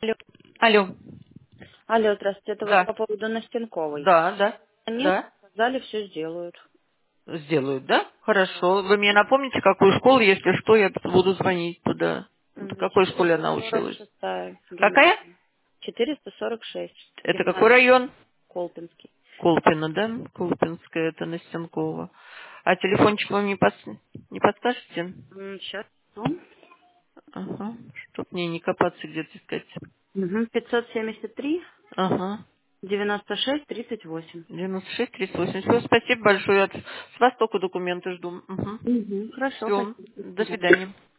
Алло. Алло. Алло, здравствуйте. Это вот Да. по поводу Настенковой. Да, да. Они Да. сказали, все сделают. Сделают, да? Да. Хорошо. Вы мне напомните, какую школу, если что, я буду звонить туда. В какой школе она училась? 446 Какая? гимназия. 446 Это какой гимназия. район? Колпинский. Колпино, да? Колпинская, это Настенкова. А телефончик вам не подскажете? Сейчас. Ага. Чтоб мне не копаться где-то искать. 573 Ага. 96 38. 96-38. Все, спасибо большое. С вас только документы жду. Угу. Хорошо, Все. спасибо. До До свидания. свидания.